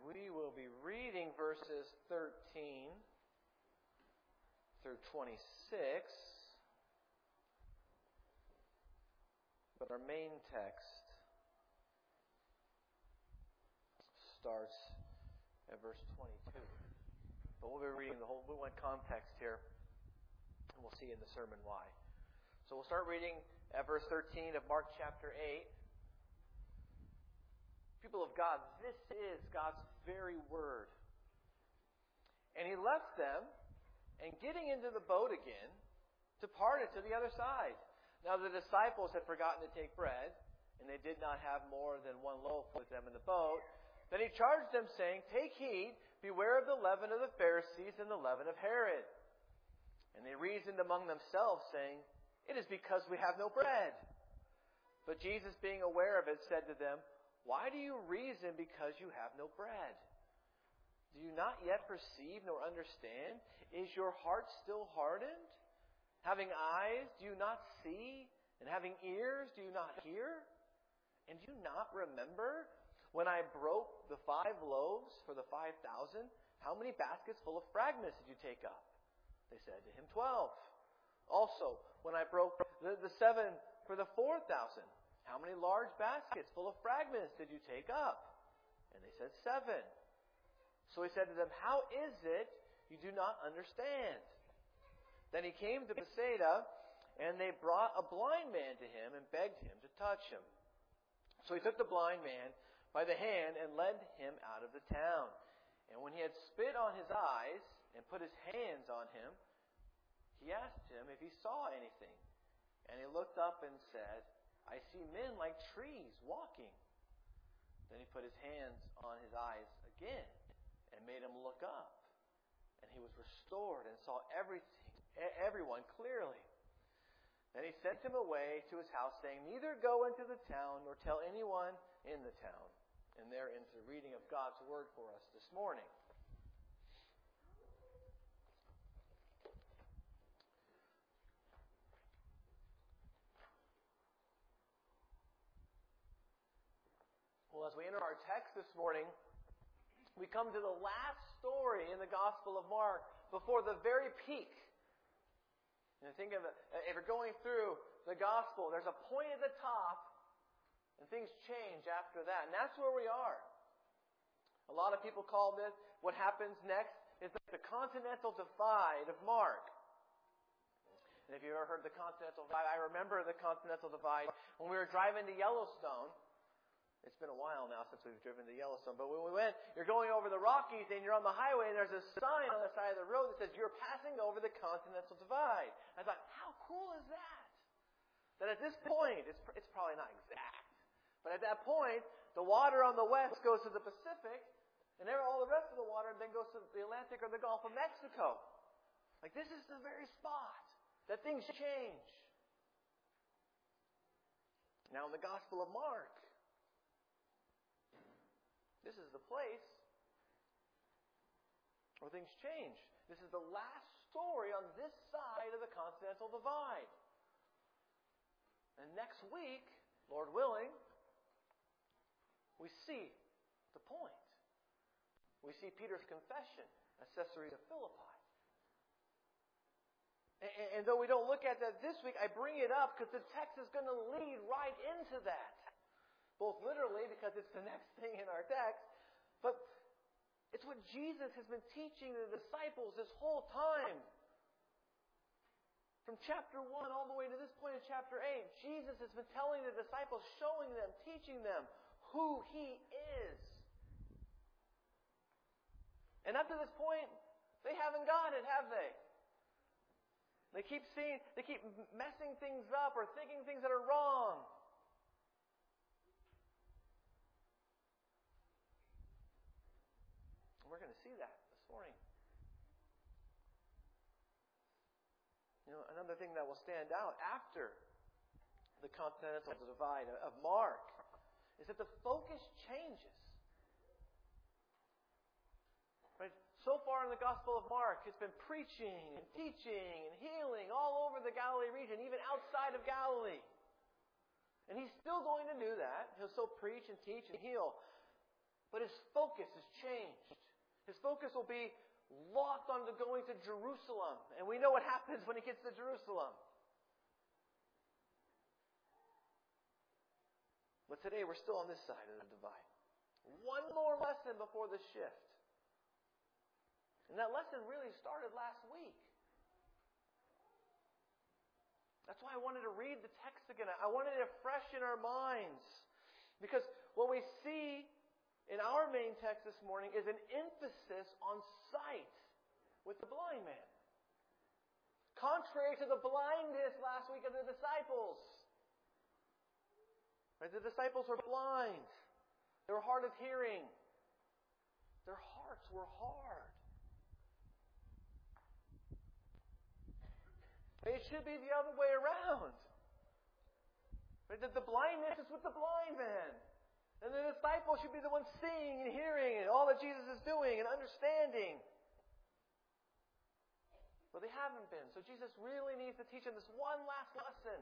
We will be reading verses 13 through 26. But our main text starts at verse 22. But we'll be reading we want context here, and we'll see in the sermon why. So we'll start reading at verse 13 of Mark chapter 8. People of God, this is God's very word. And he left them, and getting into the boat again, departed to the other side. Now the disciples had forgotten to take bread, and they did not have more than one loaf with them in the boat. Then he charged them, saying, "Take heed, beware of the leaven of the Pharisees and the leaven of Herod." And they reasoned among themselves, saying, "It is because we have no bread." But Jesus, being aware of it, said to them, "Why do you reason because you have no bread? Do you not yet perceive nor understand? Is your heart still hardened? Having eyes, do you not see? And having ears, do you not hear? And do you not remember when I broke the 5 loaves for the 5,000? How many baskets full of fragments did you take up?" They said to him, 12. "Also, when I broke the 7 for the 4,000, how many large baskets full of fragments did you take up?" And they said, 7. So he said to them, "How is it you do not understand?" Then he came to Bethsaida, and they brought a blind man to him and begged him to touch him. So he took the blind man by the hand and led him out of the town. And when he had spit on his eyes and put his hands on him, he asked him if he saw anything. And he looked up and said, "I see men like trees walking." Then he put his hands on his eyes again and made him look up. And he was restored and saw everyone clearly. Then he sent him away to his house, saying, "Neither go into the town nor tell anyone in the town." And there ends the reading of God's word for us this morning. Well, as we enter our text this morning, we come to the last story in the Gospel of Mark before the very peak. And think of it, if you're going through the Gospel, there's a point at the top, and things change after that. And that's where we are. A lot of people call this, what happens next is the Continental Divide of Mark. And if you've ever heard the Continental Divide, I remember the Continental Divide when we were driving to Yellowstone. It's been a while now since we've driven to Yellowstone. But when we went, you're going over the Rockies and you're on the highway and there's a sign on the side of the road that says you're passing over the Continental Divide. I thought, how cool is that? That at this point, it's probably not exact, but at that point, the water on the west goes to the Pacific and all the rest of the water then goes to the Atlantic or the Gulf of Mexico. Like this is the very spot that things change. Now in the Gospel of Mark, this is the place where things change. This is the last story on this side of the Continental Divide. And next week, Lord willing, we see the point. We see Peter's confession at Caesarea Philippi. And though we don't look at that this week, I bring it up because the text is going to lead right into that. Both literally, because it's the next thing in our text, but it's what Jesus has been teaching the disciples this whole time. From chapter 1 all the way to this point in chapter 8, Jesus has been telling the disciples, showing them, teaching them who He is. And up to this point, they haven't got it, have they? They keep messing things up or thinking things that are wrong. We're going to see that this morning. You know, another thing that will stand out after the Continental Divide of Mark is that the focus changes. Right? So far in the Gospel of Mark, it's been preaching and teaching and healing all over the Galilee region, even outside of Galilee. And He's still going to do that. He'll still preach and teach and heal. But his focus is changed. His focus will be locked onto going to Jerusalem. And we know what happens when he gets to Jerusalem. But today we're still on this side of the divide. One more lesson before the shift. And that lesson really started last week. That's why I wanted to read the text again. I wanted it fresh in our minds. Because what we see in our main text this morning is an emphasis on sight with the blind man. Contrary to the blindness last week of the disciples. Right? The disciples were blind. They were hard of hearing. Their hearts were hard. It should be the other way around. Right? The blindness is with the blind man. And the disciples should be the ones seeing and hearing and all that Jesus is doing and understanding. But they haven't been. So Jesus really needs to teach them this one last lesson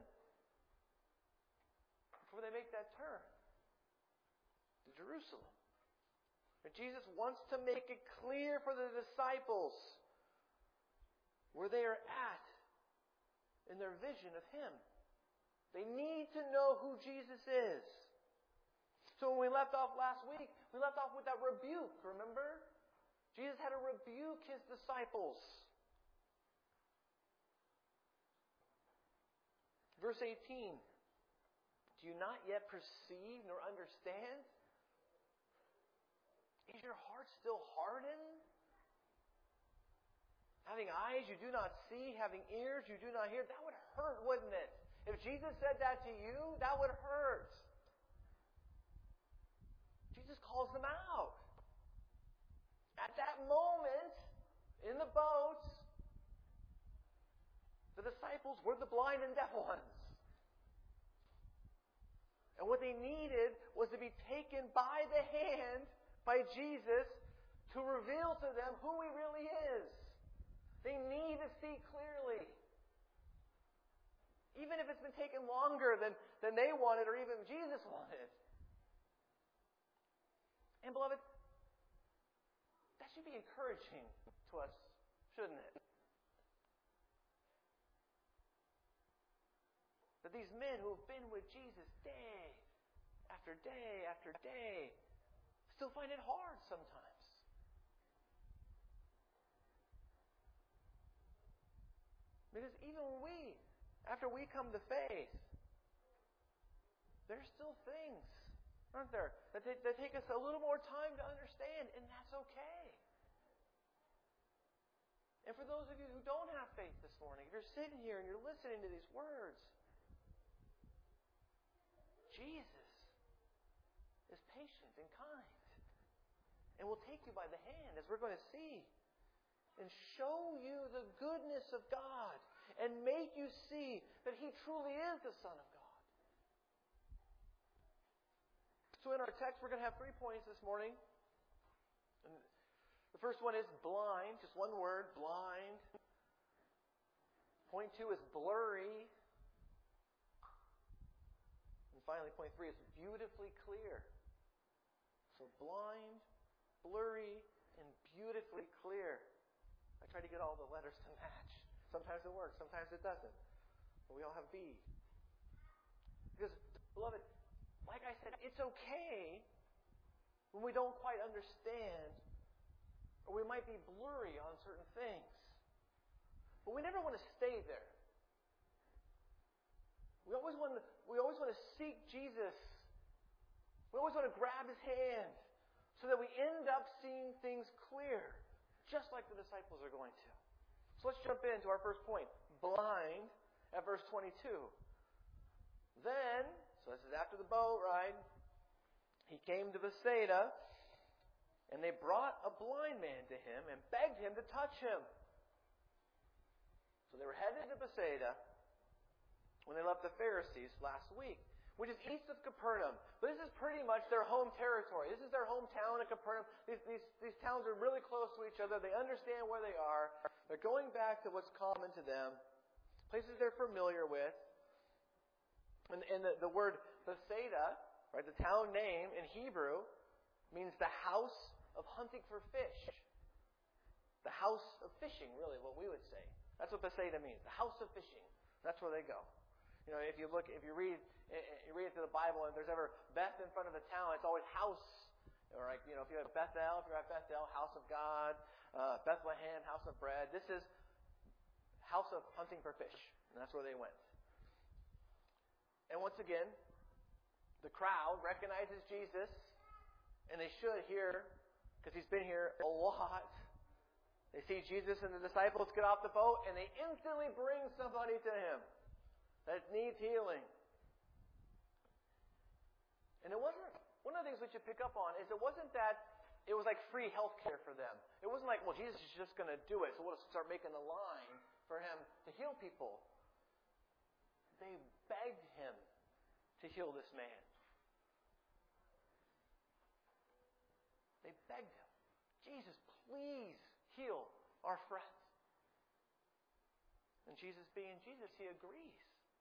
before they make that turn to Jerusalem. And Jesus wants to make it clear for the disciples where they are at in their vision of Him. They need to know who Jesus is. So when we left off last week, we left off with that rebuke, remember? Jesus had to rebuke His disciples. Verse 18. Do you not yet perceive nor understand? Is your heart still hardened? Having eyes you do not see, having ears you do not hear. That would hurt, wouldn't it? If Jesus said that to you, that would hurt. Jesus calls them out. At that moment, in the boat, the disciples were the blind and deaf ones. And what they needed was to be taken by the hand by Jesus to reveal to them who He really is. They need to see clearly. Even if it's been taken longer than they wanted or even Jesus wanted. And beloved, that should be encouraging to us, shouldn't it? That these men who have been with Jesus day after day after day still find it hard sometimes. Because even when after we come to faith, there's still things, aren't there, that take us a little more time to understand, and that's okay. And for those of you who don't have faith this morning, if you're sitting here and you're listening to these words, Jesus is patient and kind and will take you by the hand, as we're going to see, and show you the goodness of God and make you see that He truly is the Son of God. So in our text, we're going to have 3 points this morning. And the first one is blind, just one word, blind. Point 2 is blurry. And finally, point 3 is beautifully clear. So blind, blurry, and beautifully clear. I try to get all the letters to match. Sometimes it works, sometimes it doesn't. But we all have B. Because, beloved, like I said, it's okay when we don't quite understand, or we might be blurry on certain things. But we never want to stay there. We always want to seek Jesus. We always want to grab His hand so that we end up seeing things clear, just like the disciples are going to. So let's jump into our first point. Blind at verse 22. Then, so this is after the boat ride, He came to Bethsaida, and they brought a blind man to Him and begged Him to touch Him. So they were headed to Bethsaida when they left the Pharisees last week, which is east of Capernaum. But this is pretty much their home territory. This is their hometown of Capernaum. These towns are really close to each other. They understand where they are. They're going back to what's common to them, places they're familiar with. And the word Bethsaida, right, the town name in Hebrew, means the house of hunting for fish. The house of fishing, really, what we would say. That's what Bethsaida means. The house of fishing. That's where they go. If you read through the Bible, and there's ever Beth in front of a town, it's always house. Or if you have Bethel, if you're at Bethel, house of God. Bethlehem, house of bread. This is house of hunting for fish, and that's where they went. And once again, the crowd recognizes Jesus, and they should here, because he's been here a lot. They see Jesus and the disciples get off the boat, and they instantly bring somebody to him that needs healing. And it wasn't, one of the things we should pick up on is it wasn't that it was like free health care for them. It wasn't like, well, Jesus is just going to do it, so we'll start making a line for him to heal people. They begged him to heal this man. They begged him, Jesus, please heal our friend. And Jesus, being Jesus, he agrees.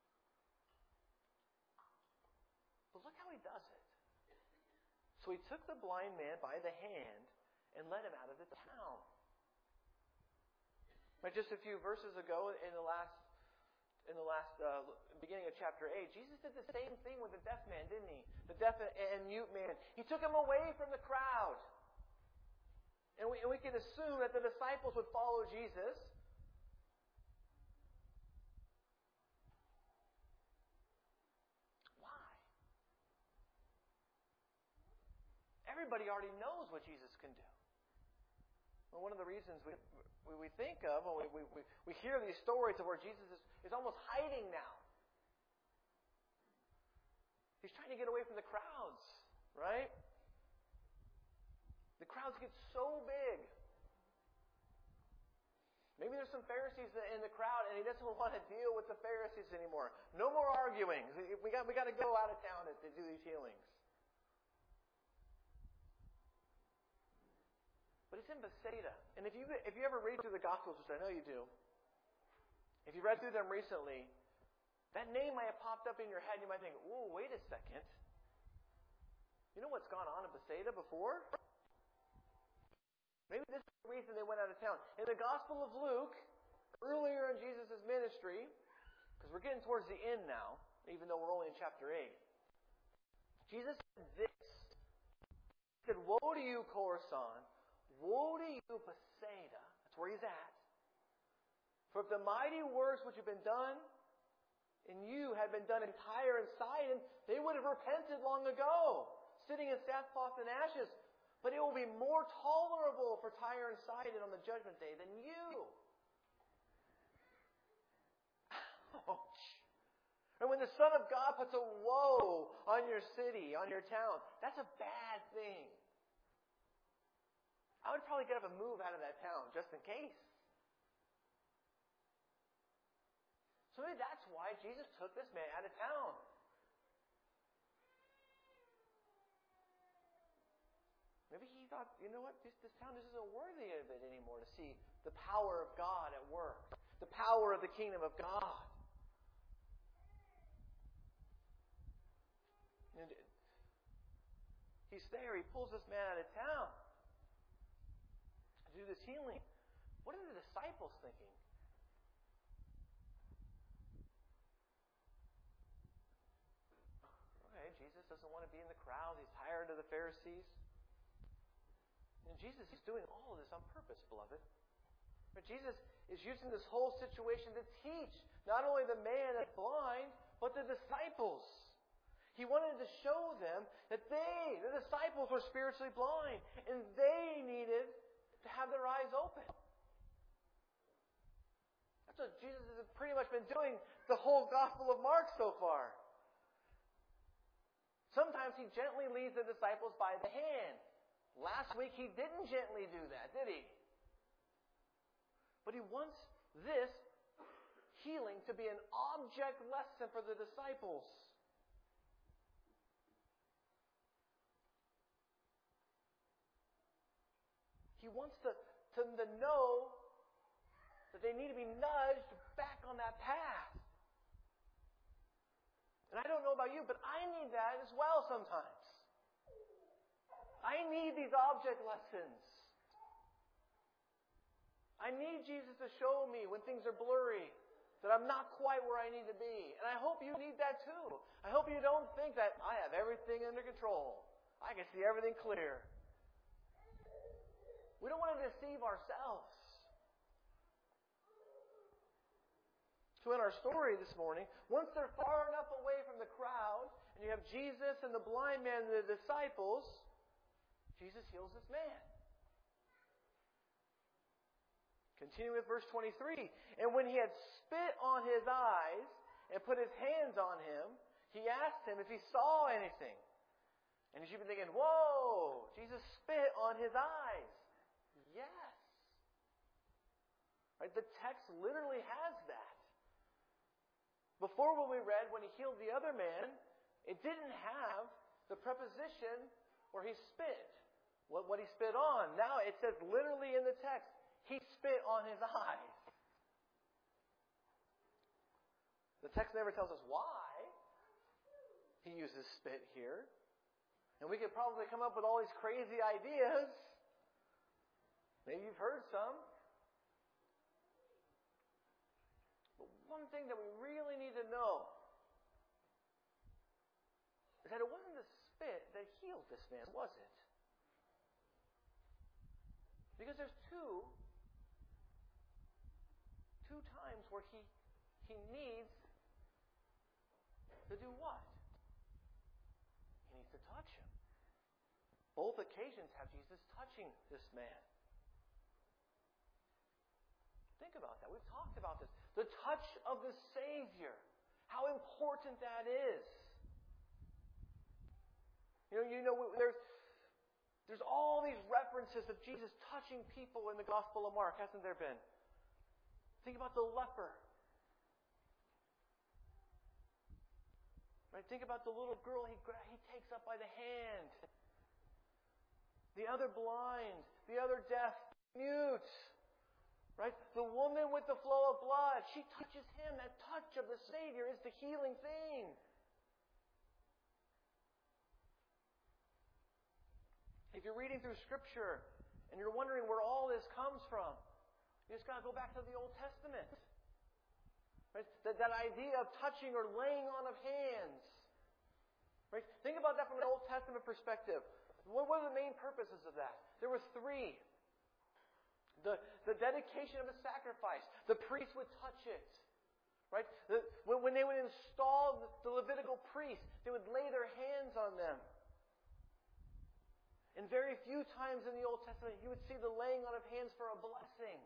But look how he does it. So he took the blind man by the hand and led him out of the town. Just a few verses ago, in the last beginning of chapter 8, Jesus did the same thing with the deaf man, didn't he? The deaf and mute man. He took him away from the crowd. And we can assume that the disciples would follow Jesus. Why? Everybody already knows what Jesus can do. Well, one of the reasons we think of, when we hear these stories of where Jesus is almost hiding now. He's trying to get away from the crowds, right? The crowds get so big. Maybe there's some Pharisees in the crowd, and he doesn't want to deal with the Pharisees anymore. No more arguing. We got to go out of town to do these healings. But it's in Bethsaida. And if you ever read through the Gospels, which I know you do, if you read through them recently, that name might have popped up in your head. You might think, "Whoa, wait a second. You know what's gone on in Bethsaida before? Maybe this is the reason they went out of town." In the Gospel of Luke, earlier in Jesus' ministry, because we're getting towards the end now, even though we're only in chapter 8, Jesus said this. He said, "Woe to you, Chorazin! Woe to you, Bethsaida!" That's where he's at. "For if the mighty works which have been done in you had been done in Tyre and Sidon, they would have repented long ago, sitting in sackcloth and ashes. But it will be more tolerable for Tyre and Sidon on the judgment day than you." Ouch. And when the Son of God puts a woe on your city, on your town, that's a bad thing. I would probably get up and move out of that town just in case. So maybe that's why Jesus took this man out of town. Maybe he thought, you know what, this town isn't worthy of it anymore to see the power of God at work. The power of the kingdom of God. And he's there, he pulls this man out of town to do this healing. What are the disciples thinking? Okay, Jesus doesn't want to be in the crowd. He's tired of the Pharisees. And Jesus is doing all of this on purpose, beloved. But Jesus is using this whole situation to teach not only the man that's blind, but the disciples. He wanted to show them that they, the disciples, were spiritually blind, and they needed to have their eyes open. That's what Jesus has pretty much been doing the whole Gospel of Mark so far. Sometimes he gently leads the disciples by the hand. Last week he didn't gently do that, did he? But he wants this healing to be an object lesson for the disciples. He wants them to know that they need to be nudged back on that path. And I don't know about you, but I need that as well sometimes. I need these object lessons. I need Jesus to show me when things are blurry, that I'm not quite where I need to be. And I hope you need that too. I hope you don't think that I have everything under control. I can see everything clear. We don't want to deceive ourselves. So in our story this morning, once they're far enough away from the crowd, and you have Jesus and the blind man and the disciples, Jesus heals this man. Continue with verse 23. And when he had spit on his eyes and put his hands on him, he asked him if he saw anything. And you should be thinking, whoa, Jesus spit on his eyes. Yes. Right? The text literally has that. Before when we read, when he healed the other man, it didn't have the preposition where he spit, what he spit on. Now it says literally in the text, he spit on his eyes. The text never tells us why he uses spit here. And we could probably come up with all these crazy ideas. Maybe you've heard some. But one thing that we really need to know is that it wasn't the spit that healed this man, was it? Because there's two times where he needs to do what? He needs to touch him. Both occasions have Jesus touching this man. Think about that. We've talked about this. The touch of the Savior. How important that is. There's all these references of Jesus touching people in the Gospel of Mark, hasn't there been? Think about the leper. Right? Think about the little girl he takes up by the hand. The other blind. The other deaf, mute. Right? The woman with the flow of blood. She touches him. That touch of the Savior is the healing thing. If you're reading through Scripture and you're wondering where all this comes from, you just got to go back to the Old Testament. Right? That idea of touching or laying on of hands. Right? Think about that from an Old Testament perspective. What were the main purposes of that? There were three. The dedication of a sacrifice. The priest would touch it. Right? When they would install the Levitical priest, they would lay their hands on them. And very few times in the Old Testament, you would see the laying on of hands for a blessing.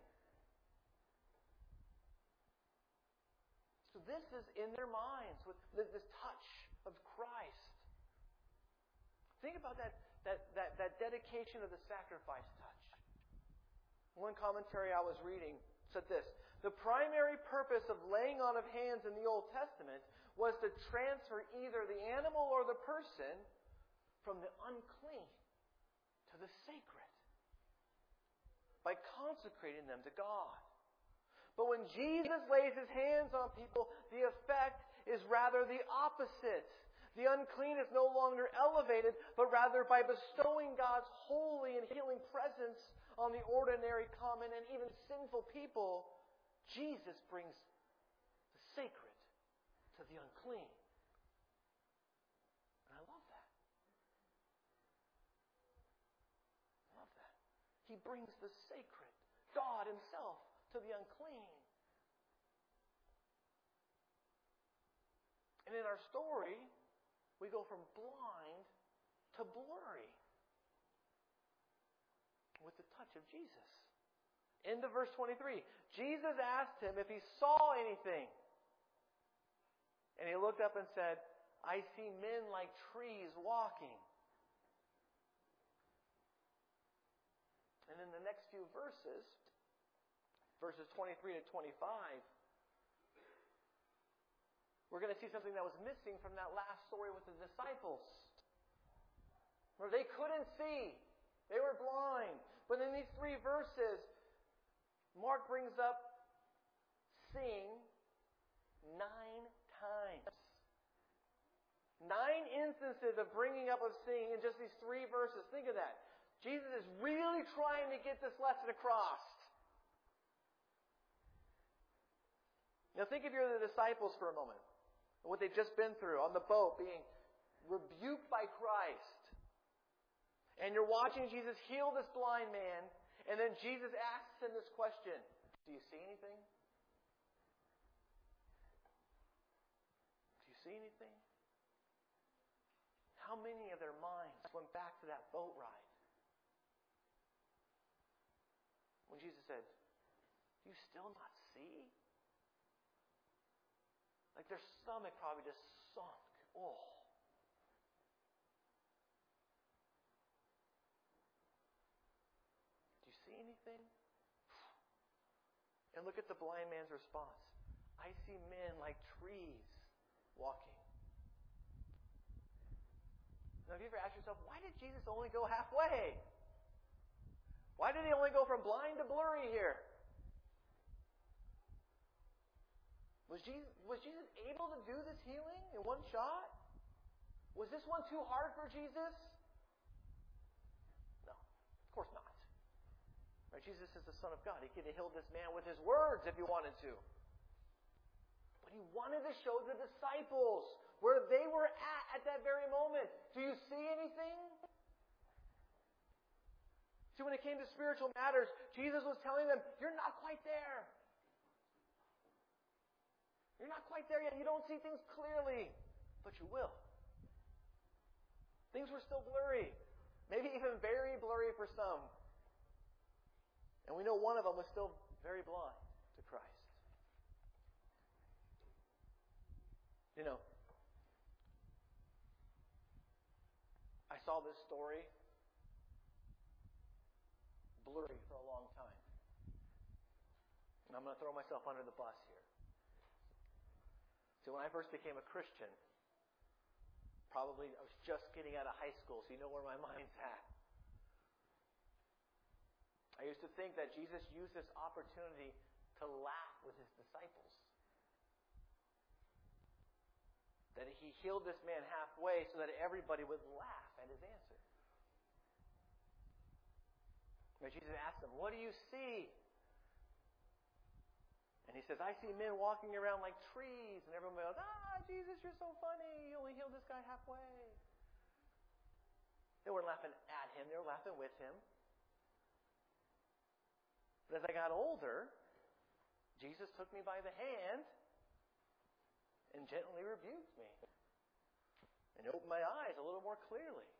So this is in their minds, with this touch of Christ. Think about that dedication of the sacrifice touch. One commentary I was reading said this: the primary purpose of laying on of hands in the Old Testament was to transfer either the animal or the person from the unclean to the sacred by consecrating them to God. But when Jesus lays his hands on people, the effect is rather the opposite. The unclean is no longer elevated, but rather by bestowing God's holy and healing presence on the ordinary, common, and even sinful people, Jesus brings the sacred to the unclean. And I love that. I love that. He brings the sacred, God himself, to the unclean. And in our story, we go from blind to blurry with the touch of Jesus. Into verse 23. Jesus asked him if he saw anything. And he looked up and said, I see men like trees walking. And in the next few verses 23 to 25, we're going to see something that was missing from that last story with the disciples. Where they couldn't see. They were blind. But in these 3 verses, Mark brings up seeing 9 times. 9 instances of bringing up of sin in just these 3 verses. Think of that. Jesus is really trying to get this lesson across. Now think of the disciples for a moment. And what they've just been through on the boat, being rebuked by Christ. And you're watching Jesus heal this blind man. And then Jesus asks him this question. Do you see anything? Do you see anything? How many of their minds went back to that boat ride? When Jesus said, do you still not see? Like their stomach probably just sunk. Oh. Do you see anything? And look at the blind man's response. I see men like trees walking. Now, have you ever asked yourself, why did Jesus only go halfway? Why did he only go from blind to blurry here? Was Jesus able to do this healing in one shot? Was this one too hard for Jesus? No, of course not. Right? Jesus is the Son of God. He could have healed this man with his words if he wanted to. But he wanted to show the disciples where they were at that very moment. Do you see anything? See, when it came to spiritual matters, Jesus was telling them, you're not quite there. You're not quite there yet. You don't see things clearly. But you will. Things were still blurry. Maybe even very blurry for some. And we know one of them was still very blind to Christ. You know, I saw this story blurry for a long time. And I'm going to throw myself under the bus here. See, when I first became a Christian, probably I was just getting out of high school, so you know where my mind's at. I used to think that Jesus used this opportunity to laugh with his disciples. That he healed this man halfway so that everybody would laugh at his answer. But Jesus asked him, what do you see? And he says, I see men walking around like trees. And everyone goes, Jesus, you're so funny. You only healed this guy halfway. They weren't laughing at him. They were laughing with him. But as I got older, Jesus took me by the hand and gently rebuked me. And opened my eyes a little more clearly.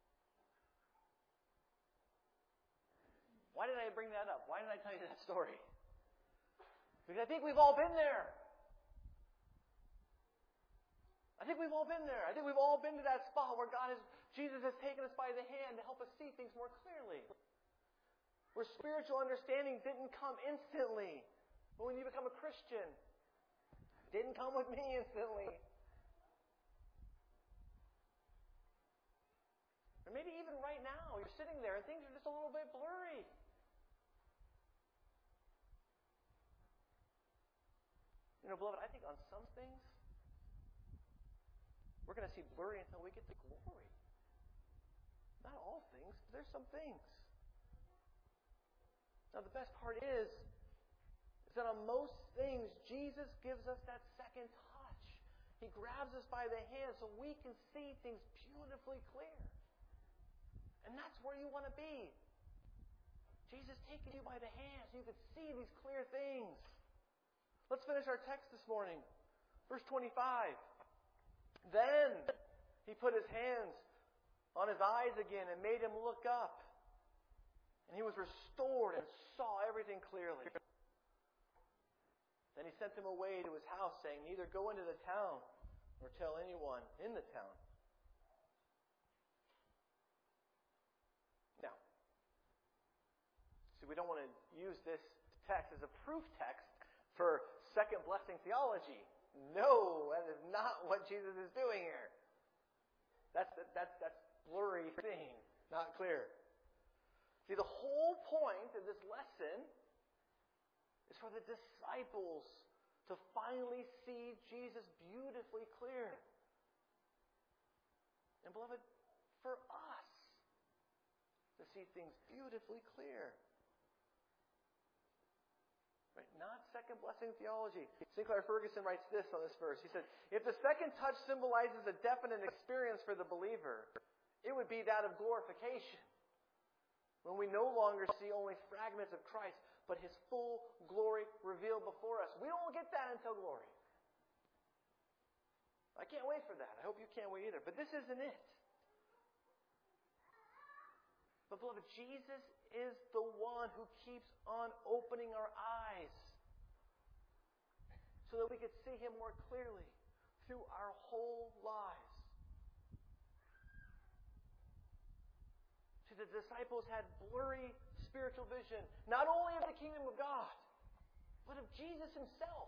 Why did I bring that up? Why did I tell you that story? Because I think we've all been there. I think we've all been there. I think we've all been to that spot where Jesus has taken us by the hand to help us see things more clearly. Where spiritual understanding didn't come instantly. But when you become a Christian, it didn't come with me instantly. Or maybe even right now, you're sitting there and things are just a little bit blurry. You know, beloved, I think on some things, we're going to see blurry until we get to glory. Not all things, but there's some things. Now, the best part is that on most things, Jesus gives us that second touch. He grabs us by the hand so we can see things beautifully clear. And that's where you want to be. Jesus taking you by the hand so you can see these clear things. Let's finish our text this morning. Verse 25. Then he put his hands on his eyes again and made him look up. And he was restored and saw everything clearly. Then he sent him away to his house, saying, neither go into the town nor tell anyone in the town. Now, see, we don't want to use this text as a proof text for second blessing theology. No, that is not what Jesus is doing here. That's blurry thing, not clear. See, the whole point of this lesson is for the disciples to finally see Jesus beautifully clear. beloved, for us to see things beautifully clear. Right? Not second blessing theology. Sinclair Ferguson writes this on this verse. He said, if the second touch symbolizes a definite experience for the believer, it would be that of glorification, when we no longer see only fragments of Christ, but His full glory revealed before us. We don't get that until glory. I can't wait for that. I hope you can't wait either. But this isn't it. But beloved, Jesus is the one who keeps on opening our eyes so that we could see Him more clearly through our whole lives. See, the disciples had blurry spiritual vision, not only of the kingdom of God, but of Jesus Himself.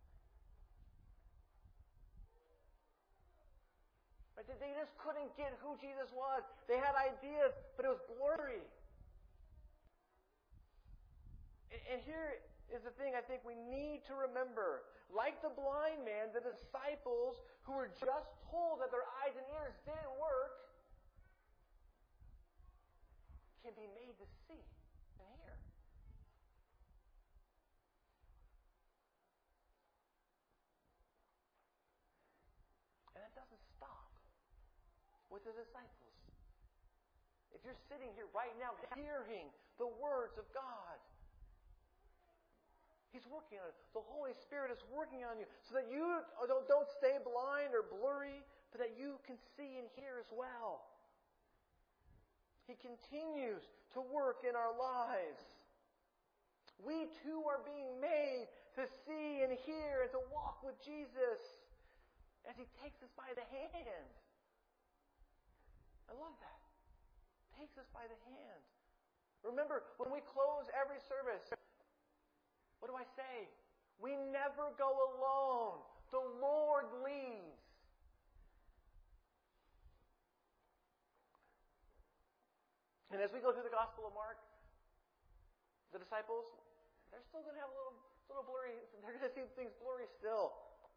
Right? They just couldn't get who Jesus was. They had ideas, but it was blurry. And here is the thing I think we need to remember. Like the blind man, the disciples who were just told that their eyes and ears didn't work can be made to see and hear. And it doesn't stop with the disciples. If you're sitting here right now hearing the words of God, He's working on it. The Holy Spirit is working on you so that you don't stay blind or blurry, but that you can see and hear as well. He continues to work in our lives. We too are being made to see and hear and to walk with Jesus as He takes us by the hand. I love that. Takes us by the hand. Remember, when we close every service, what do I say? We never go alone. The Lord leads. And as we go through the Gospel of Mark, the disciples, they're still going to have a little blurry. They're going to see things blurry still.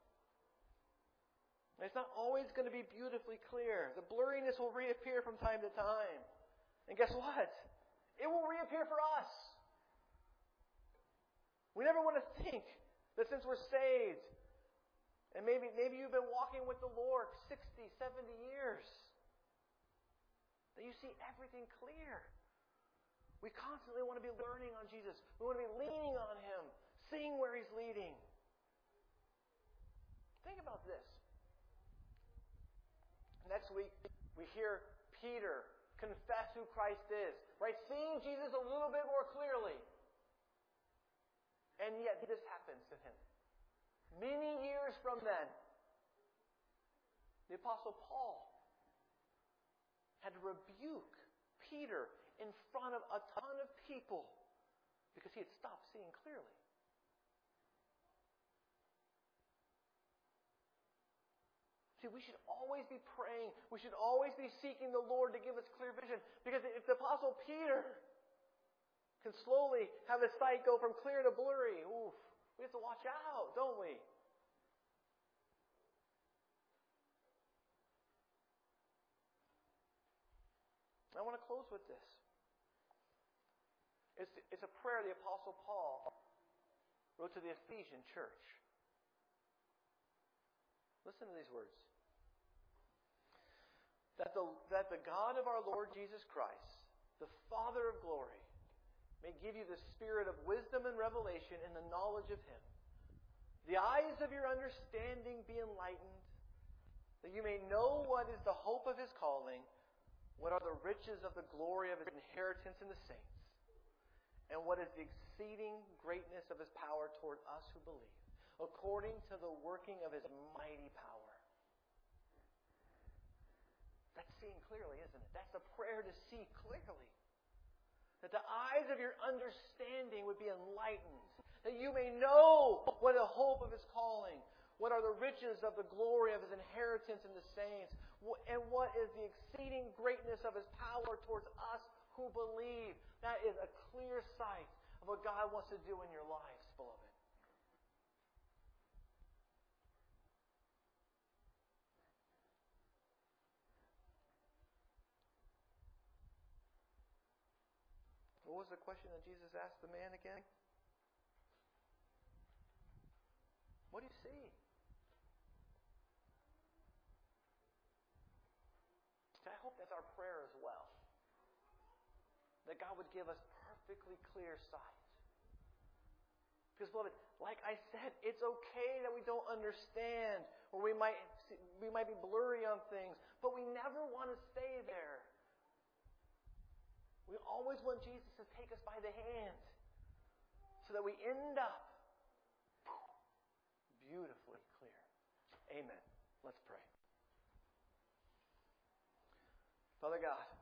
And it's not always going to be beautifully clear. The blurriness will reappear from time to time. And guess what? It will reappear for us. We never want to think that since we're saved, and maybe you've been walking with the Lord 60, 70 years, that you see everything clear. We constantly want to be learning on Jesus. We want to be leaning on Him, seeing where He's leading. Think about this. Next week, we hear Peter confess who Christ is. Right? Seeing Jesus a little bit more clearly. And yet this happens to him. Many years from then, the Apostle Paul had to rebuke Peter in front of a ton of people because he had stopped seeing clearly. See, we should always be praying. We should always be seeking the Lord to give us clear vision. Because if the Apostle Peter can slowly have his sight go from clear to blurry, we have to watch out, don't we? I want to close with this. It's a prayer the Apostle Paul wrote to the Ephesian church. Listen to these words. That the God of our Lord Jesus Christ, the Father of glory, may give you the spirit of wisdom and revelation in the knowledge of Him. The eyes of your understanding be enlightened, that you may know what is the hope of His calling, what are the riches of the glory of His inheritance in the saints, and what is the exceeding greatness of His power toward us who believe, according to the working of His mighty power. That's seeing clearly, isn't it? That's a prayer to see clearly. That the eyes of your understanding would be enlightened. That you may know what the hope of His calling, what are the riches of the glory of His inheritance in the saints, and what is the exceeding greatness of His power towards us who believe. That is a clear sight of what God wants to do in your lives, beloved. was the question that Jesus asked the man again? What do you see? I hope that's our prayer as well. That God would give us perfectly clear sight. Because, beloved, like I said, it's okay that we don't understand, or we might be blurry on things, but we never want to stay there. We always want Jesus to take us by the hand so that we end up beautifully clear. Amen. Let's pray. Father God,